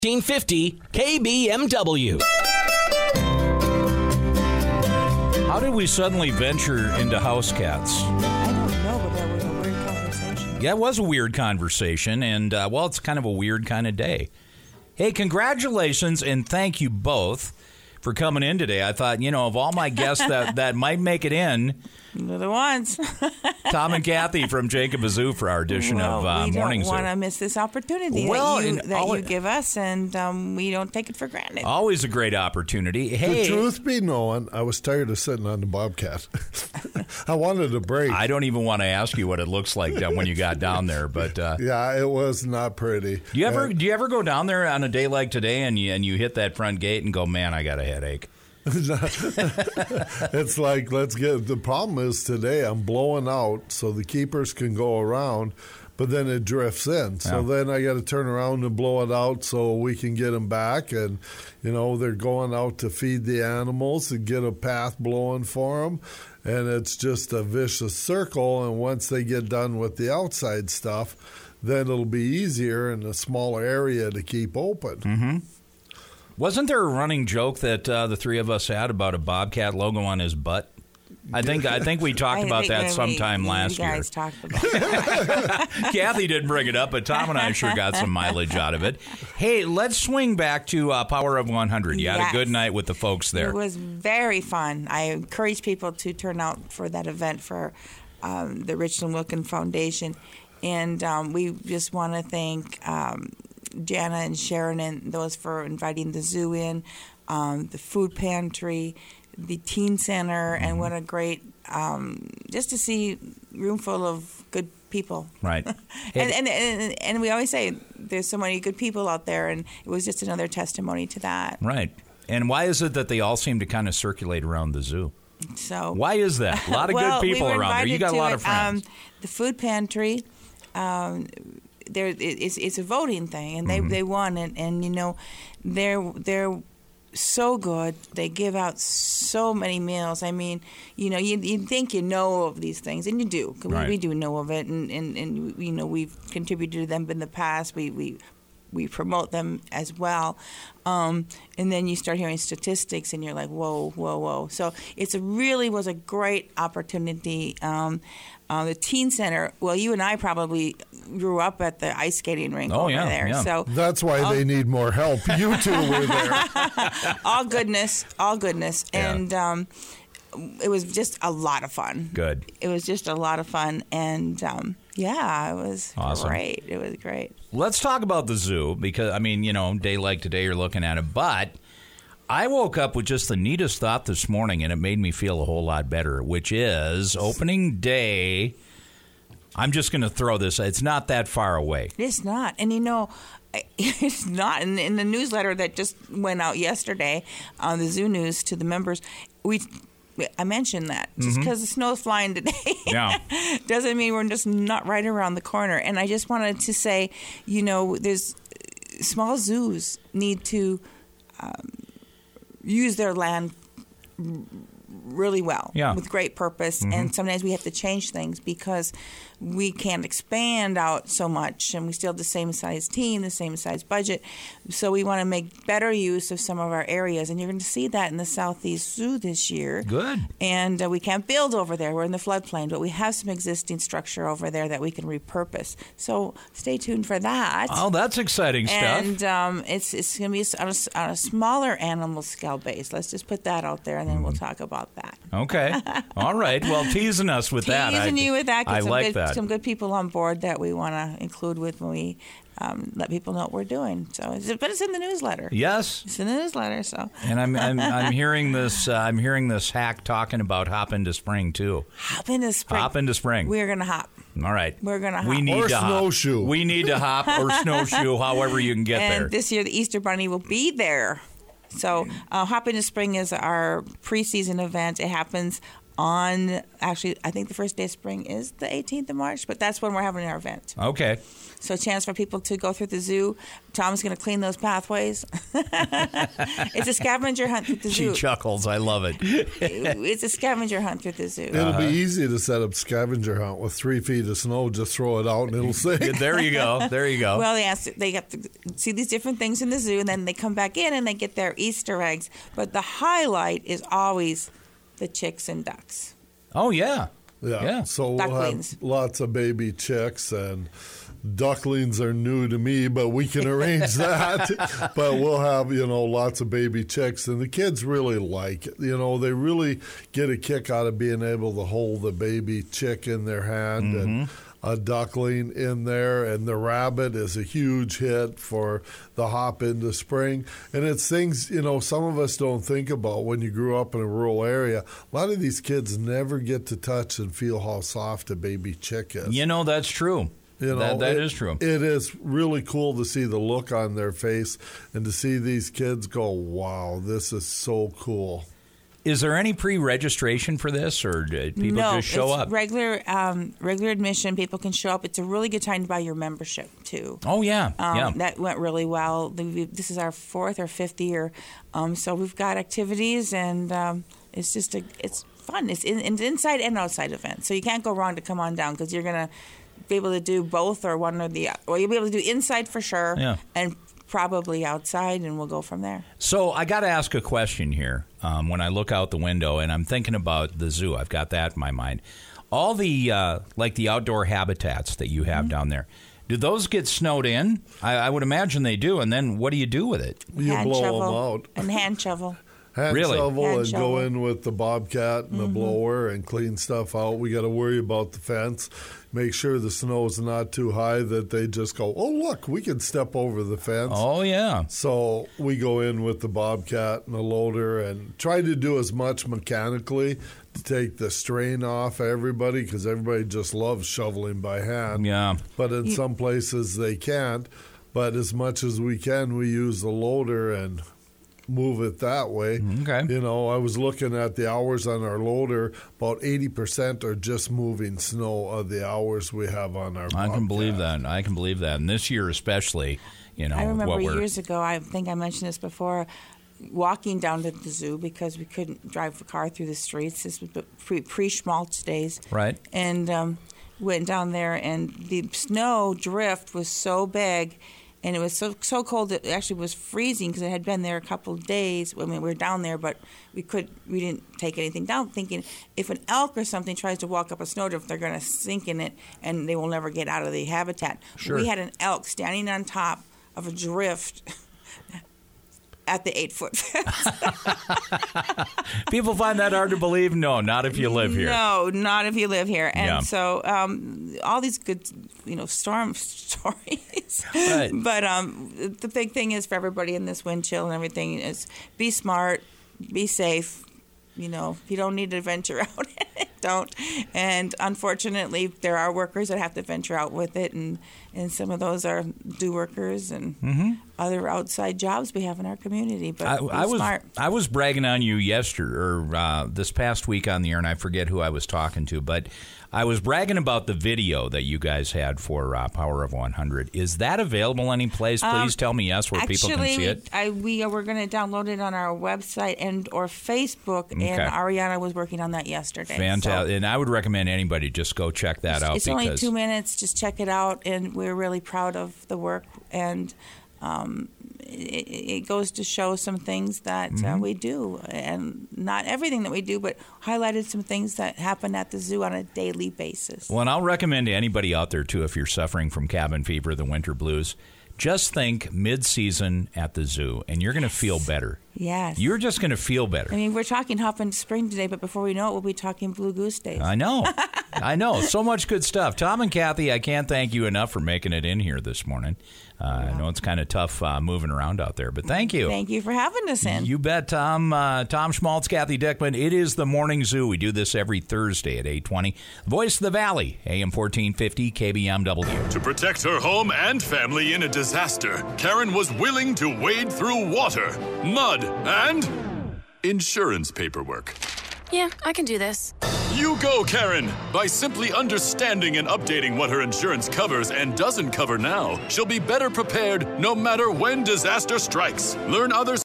1550 KBMW. How did we suddenly venture into house cats? I don't know, but that was a weird conversation. Yeah, it was a weird conversation, and, well, it's kind of a weird kind of day. Hey, congratulations, and thank you both for coming in today. I thought, of all my guests that might make it in, They're the ones. Tom and Kathy from Jacob Zoo for our edition of Morning Zoo. We don't want to miss this opportunity that you give us, and we don't take it for granted. Always a great opportunity. Hey, The truth be known, I was tired of sitting on the Bobcat. I wanted a break. I don't even want to ask you what it looks like when you got down there, but yeah, it was not pretty. Do you ever go down there on a day like today and you hit that front gate and go, man, I got a headache? It's like, the problem is today I'm blowing out so the keepers can go around, but then it drifts in. So then I got to turn around and blow it out so we can get them back. And, they're going out to feed the animals and get a path blowing for them. And it's just a vicious circle. And once they get done with the outside stuff, then it'll be easier in a smaller area to keep open. Mm-hmm. Wasn't there a running joke that the three of us had about a Bobcat logo on his butt? I think we talked about that sometime last year. You guys talked about that. Kathy didn't bring it up, but Tom and I sure got some mileage out of it. Hey, let's swing back to Power of 100. You had a good night with the folks there. It was very fun. I encourage people to turn out for that event for the Richland Wilkin Foundation. And we just want to thank Jana and Sharon and those for inviting the zoo in, the food pantry, the teen center, and what a great, just to see a room full of good people. Right. and we always say there's so many good people out there, and it was just another testimony to that. Right. And why is it that they all seem to kind of circulate around the zoo? So why is that? A lot of good people around there. You got a lot of friends. The food pantry, it's a voting thing, and they won, and they're so good. They give out so many meals. I mean, you think of these things, and you do. Right. We do know of it, and we've contributed to them in the past. We promote them as well, and then you start hearing statistics, and you're like, whoa. So it really was a great opportunity. The teen center. Well, you and I probably grew up at the ice skating rink over there. Yeah. So that's why they need more help. You two were there. all goodness, Yeah. and it was just a lot of fun. Good. It was just a lot of fun, and it was awesome. Great. It was great. Let's talk about the zoo because, day like today you're looking at it. But I woke up with just the neatest thought this morning, and it made me feel a whole lot better, which is opening day. I'm just going to throw this. It's not that far away. It's not. And, it's not. In the newsletter that just went out yesterday on the Zoo News to the members, I mentioned that. Just because the snow's flying today doesn't mean we're just not right around the corner. And I just wanted to say, there's small zoos need to use their land really well with great purpose. And sometimes we have to change things because we can't expand out so much, and we still have the same size team, the same size budget. So we want to make better use of some of our areas, and you're going to see that in the Southeast Zoo this year. Good. And we can't build over there. We're in the floodplain, but we have some existing structure over there that we can repurpose. So stay tuned for that. Oh, that's exciting stuff. And it's going to be on a smaller animal scale base. Let's just put that out there, and then we'll talk about that. Okay. All right. Well, teasing us with that. Teasing you with that. I like that. Some good people on board that we want to include with when we let people know what we're doing. So, but it's in the newsletter. Yes, it's in the newsletter. So, and I'm hearing this. I'm hearing this hack talking about hop into spring too. Hop into spring. Hop into spring. We're gonna hop. All right. We're gonna hop. We need or to snowshoe. Hop. We need to hop or snowshoe. However you can get there. And this year, the Easter Bunny will be there. So Hop into Spring is our preseason event. It happens actually, I think the first day of spring is the 18th of March, but that's when we're having our event. Okay. So a chance for people to go through the zoo. Tom's going to clean those pathways. It's a scavenger hunt through the zoo. She chuckles. I love it. It's a scavenger hunt through the zoo. It'll be easy to set up scavenger hunt with 3 feet of snow. Just throw it out and it'll sink. There you go. There you go. Well, they have to see these different things in the zoo, and then they come back in and they get their Easter eggs. But the highlight is always the chicks and ducks. Oh, yeah. Yeah. So we'll Ducklings. have lots of baby chicks, and ducklings are new to me, but we can arrange that. But we'll have, lots of baby chicks, and the kids really like it. They really get a kick out of being able to hold the baby chick in their hand and a duckling in there, and the rabbit is a huge hit for the hop into spring. And it's things, some of us don't think about when you grew up in a rural area. A lot of these kids never get to touch and feel how soft a baby chick is. That's true. That is true. It is really cool to see the look on their face and to see these kids go, wow, this is so cool. Is there any pre-registration for this, or do people just show up? Regular admission. People can show up. It's a really good time to buy your membership, too. Oh, yeah. That went really well. This is our 4th or 5th year. So we've got activities, and it's fun. It's an inside and outside event. So you can't go wrong to come on down, because you're going to be able to do both or one or the other. Well, you'll be able to do inside for sure, and probably outside, and we'll go from there. So I got to ask a question here. When I look out the window and I'm thinking about the zoo, I've got that in my mind. All the the outdoor habitats that you have down there, do those get snowed in? I would imagine they do. And then what do you do with it? You blow them out. And hand shovel. Hand shovel Hand and shovel. go in with the bobcat and the blower and clean stuff out. We got to worry about the fence. Make sure the snow is not too high that they just go, oh, look, we can step over the fence. Oh, yeah. So we go in with the bobcat and the loader and try to do as much mechanically to take the strain off everybody, because everybody just loves shoveling by hand. Yeah. But in some places they can't. But as much as we can, we use the loader and move it that way. Okay. I was looking at the hours on our loader. About 80% are just moving snow of the hours we have on our I can believe Bobcat. that. I can believe that. And this year especially, I remember years ago, I think I mentioned this before, walking down to the zoo because we couldn't drive a car through the streets. This was pre-schmaltz days. Right. And went down there, and the snow drift was so big, and it was so cold that it actually was freezing, because it had been there a couple of days. I mean, we were down there, but we didn't take anything down, thinking if an elk or something tries to walk up a snowdrift, they're going to sink in it, and they will never get out of the habitat. Sure. We had an elk standing on top of a drift at the 8-foot fence. People find that hard to believe? No, not if you live here. No, not if you live here. And Yeah. so all these good, storm stories. Right. But the big thing is for everybody in this wind chill and everything is be smart, be safe. If you don't need to venture out, don't. And unfortunately, there are workers that have to venture out with it, and some of those are do workers and other outside jobs we have in our community. But smart. I was bragging on you this past week on the air, and I forget who I was talking to, but I was bragging about the video that you guys had for Power of 100. Is that available any place? Please tell me yes, where people can see it. We're going to download it on our website and or Facebook, and Ariana was working on that yesterday. Fantastic. So and I would recommend anybody just go check that out. It's only 2 minutes. Just check it out, and we're really proud of the work, and it goes to show some things that we do, and not everything that we do, but highlighted some things that happen at the zoo on a daily basis. Well, and I'll recommend to anybody out there, too, if you're suffering from cabin fever, the winter blues, just think mid-season at the zoo, and you're going to feel better. Yes. You're just going to feel better. I mean, we're talking hop into spring today, but before we know it, we'll be talking Blue Goose Days. I know. I know. So much good stuff. Tom and Kathy, I can't thank you enough for making it in here this morning. I know it's kind of tough moving around out there, but thank you. Thank you for having us in. You bet, Tom. Tom Schmaltz, Kathy Dickman. It is the Morning Zoo. We do this every Thursday at 8:20. Voice of the Valley, AM 1450, KBMW. To protect her home and family in a disaster, Karen was willing to wade through water, mud, and insurance paperwork. Yeah, I can do this. You go, Karen! By simply understanding and updating what her insurance covers and doesn't cover now, she'll be better prepared no matter when disaster strikes. Learn others.